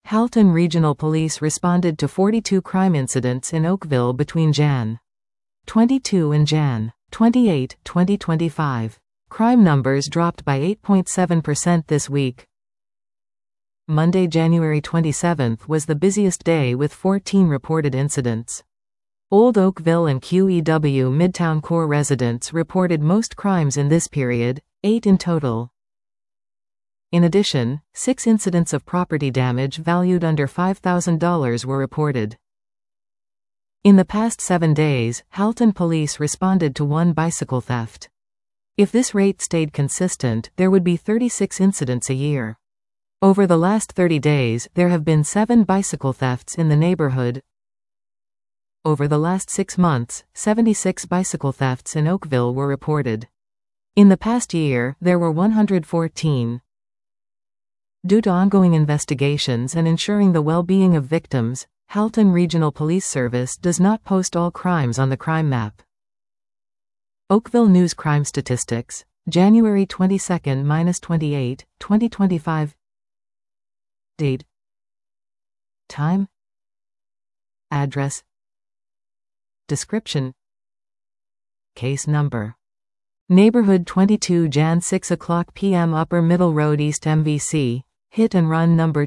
Halton Regional Police responded to 42 crime incidents in Oakville between Jan. 22 and Jan. 28, 2025. Crime numbers dropped by 8.7% this week. Monday, January 27 was the busiest day with 14 reported incidents. Old Oakville and QEW Midtown core residents reported most crimes in this period, 8 in total. In addition, 6 incidents of property damage valued under $5,000 were reported. In the past 7 days, Halton police responded to 1 bicycle theft. If this rate stayed consistent, there would be 36 incidents a year. Over the last 30 days, there have been 7 bicycle thefts in the neighborhood. Over the last 6 months, 76 bicycle thefts in Oakville were reported. In the past year, there were 114. Due to ongoing investigations and ensuring the well-being of victims, Halton Regional Police Service does not post all crimes on the crime map. Oakville News Crime Statistics, January 22-28, 2025. Date. Time. Address. Description. Case number. Neighborhood 22 Jan 6:00 p.m. Upper Middle Road East MVC. Hit and run number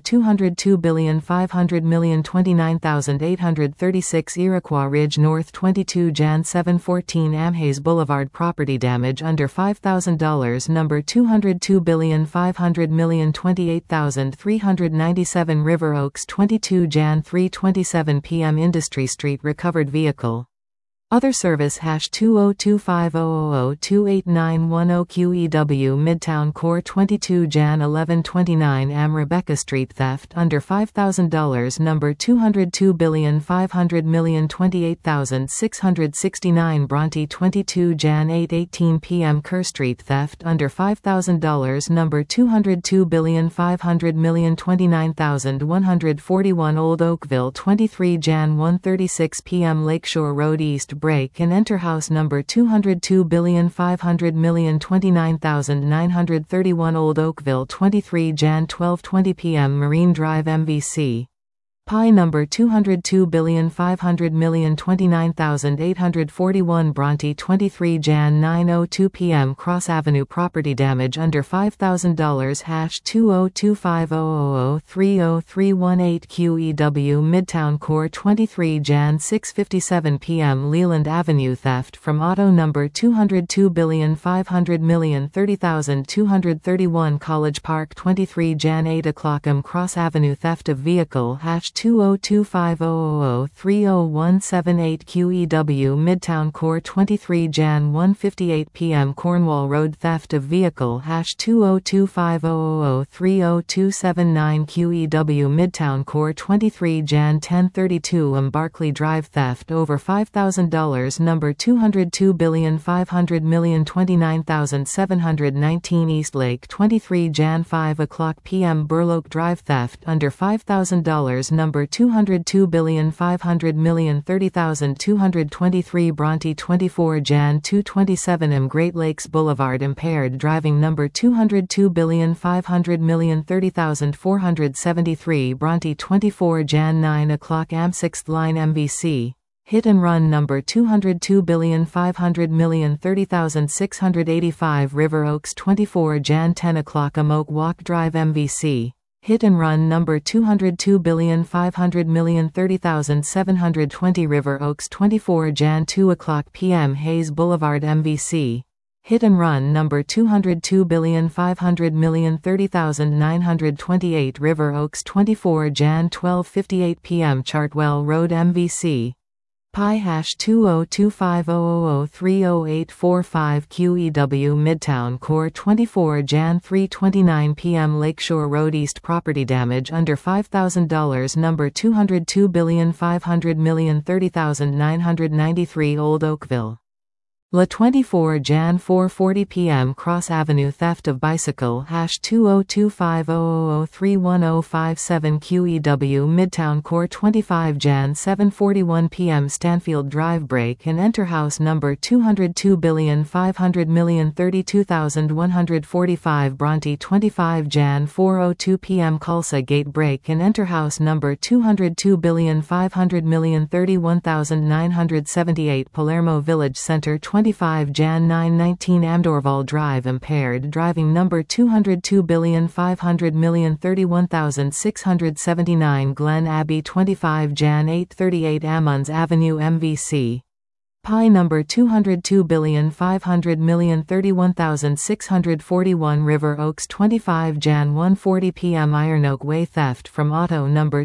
202,500,029,836 Iroquois Ridge North 22 Jan 7:14 Amhaze Boulevard. Property damage under $5,000 number 202,500,028,397 River Oaks 22 Jan 3:27 p.m. Industry Street recovered vehicle. Other service #20250002891 QEW Midtown Core 22 Jan 11:29 AM Rebecca Street theft under $5,000 number 202,500,028,669 Bronte 22 Jan 8:18 p.m. Kerr Street theft under $5,000 number 202,500,029,141 Old Oakville 23 Jan 1:36 p.m. Lakeshore Road East break and enter house number 202,500,029,931 Old Oakville 23 Jan 12:20 p.m. Marine Drive MVC. Pi number 202,500,029,841 Bronte 23 Jan 9:02 p.m. Cross Avenue. Property damage under $5,000 #2025000300318 QEW Midtown Core 23 Jan 6:57 p.m. Leland Avenue theft from auto number 202,500,030,231 College Park 23 Jan 8:00 m Cross Avenue theft of vehicle #2025000300178 QEW Midtown Core 23 Jan 1:58 p.m. Cornwall Road theft of vehicle #2025000300279 QEW Midtown Core 23 Jan 10:32 m Barclay Drive theft over $5,000 number 202,500,029,719 Eastlake 23 Jan 5:00 p.m. Burloak Drive theft under $5,000 number 202,500,030,223 Bronte 24 Jan 2:27 m Great Lakes Boulevard impaired driving number 202,500,030,473 Bronte 24 Jan 9:00 am 6th Line MVC. Hit and run number 202,500,030,685 River Oaks 24 Jan 10:00 am Oak Walk Drive MVC. Hit and run number 202,500,030,720 River Oaks 24 Jan 2:00 p.m. Hayes Boulevard MVC. Hit and run number 202,500,030,928 River Oaks 24 Jan 12:58 p.m. Chartwell Road MVC. Pi #2025000300845 QEW Midtown Core 24 Jan 3:29 p.m. Lakeshore Road East. Property damage under $5,000 number 202,500,030,993 Old Oakville. La 24 Jan 4:40 p.m. Cross Avenue theft of bicycle #2025000310057 QEW Midtown Core 25 Jan 7:41 p.m. Stanfield Drive break and enter house number 202,500,032,145 Bronte 25 Jan 4:02 p.m. Khalsa Gate break and enter house number 202,500,031,978 Palermo Village Center 25 Jan 9:19 Amdorval Drive impaired driving number 202,500,031,679 Glen Abbey 25 Jan 8:38 Ammons Avenue MVC Pi number 202,500,031,641 River Oaks 25 Jan 1:40 p.m. Ironoak Way theft from auto number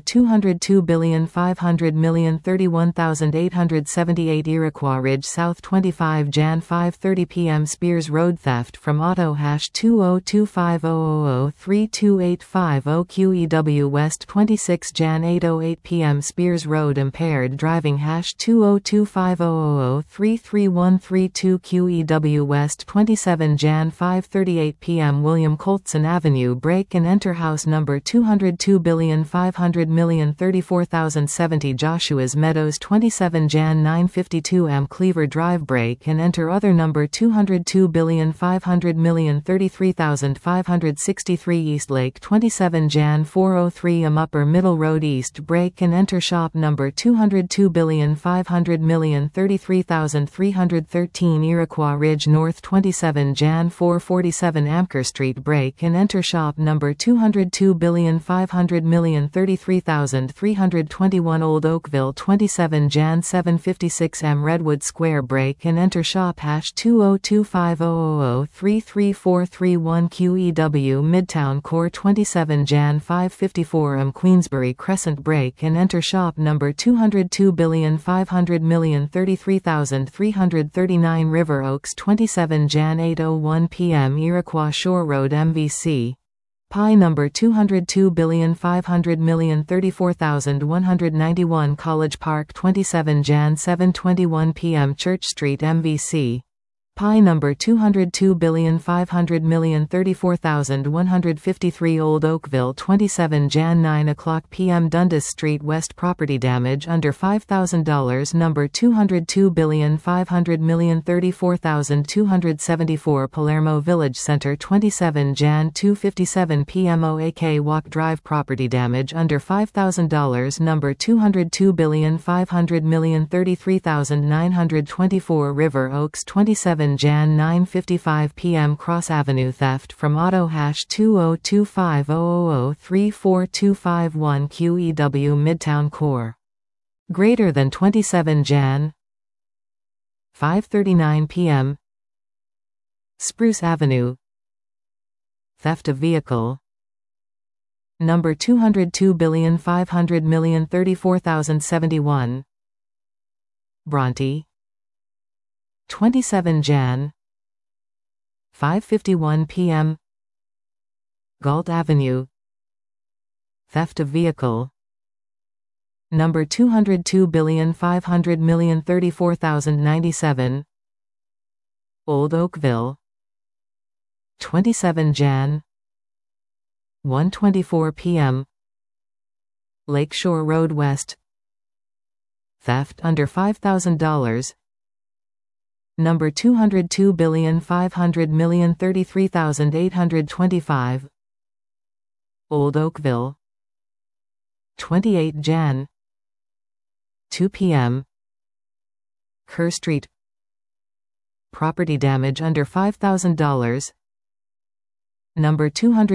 202,500,031,878 Iroquois Ridge South 25 Jan 5:30 p.m. Spears Road theft from auto #20250003285 QEW West 26 Jan 8:08 p.m. Spears Road impaired driving #2025000 33132 QEW West 27 Jan 5:38 p.m. William Coltson Avenue break and enter house number 202,500,034,070 Joshua's Meadows 27 Jan 9:52 m. Cleaver Drive break and enter other number 202,500,033,563 Eastlake 27 Jan 4:03 m. Upper Middle Road East break and enter shop number 202,500,033,313 Iroquois Ridge North 27 Jan 4:47 Amker Street break and enter shop number 202,500,033,321 Old Oakville 27 Jan 7:56 m. Redwood Square break and enter shop #2025000334331 QEW Midtown Core 27 Jan 5:54 m. Queensbury Crescent break and enter shop number 202,500,033,339 River Oaks 27 Jan 8:01 p.m. Iroquois Shore Road MVC Pi number 202,500,034,191 College Park 27 Jan 7:21 p.m. Church Street MVC Pi number 202,500,034,153 Old Oakville 27 Jan 9:00 p.m. Dundas Street West Property damage under $5,000 number 202,500,034,274 Palermo Village Center 27 Jan 2:57 p.m. OAK Walk Drive Property damage under $5,000 number 202,500,033,924 River Oaks 27 Jan 9:55 p.m. Cross Avenue theft from auto #20250003425 QEW Midtown Core greater than 27 Jan 5:39 p.m. Spruce Avenue theft of vehicle number 202,500,034,071 Bronte 27 Jan 5:51 p.m. Galt Avenue theft of vehicle number 202,500,034,097 Old Oakville 27 Jan 1:24 p.m. Lakeshore Road West theft under $5,000 number 202,500,033,825 Old Oakville 28 Jan 2 p.m. Kerr Street property damage under $5,000 number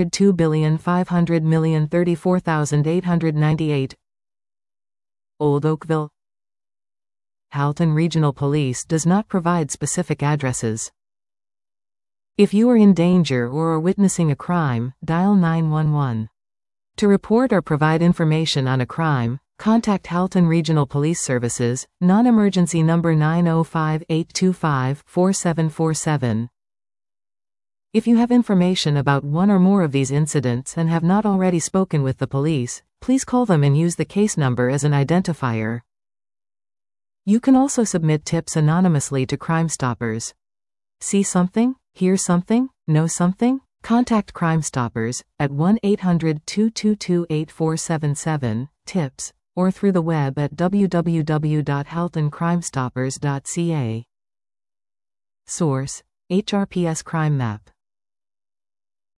202,500,034,898 Old Oakville Halton Regional Police does not provide specific addresses. If you are in danger or are witnessing a crime, dial 911. To report or provide information on a crime, contact Halton Regional Police Services, non-emergency number 905-825-4747. If you have information about one or more of these incidents and have not already spoken with the police, please call them and use the case number as an identifier. You can also submit tips anonymously to Crime Stoppers. See something? Hear something? Know something? Contact Crime Stoppers at 1-800-222-8477, tips, or through the web at www.healthandcrimestoppers.ca. Source: HRPS Crime Map.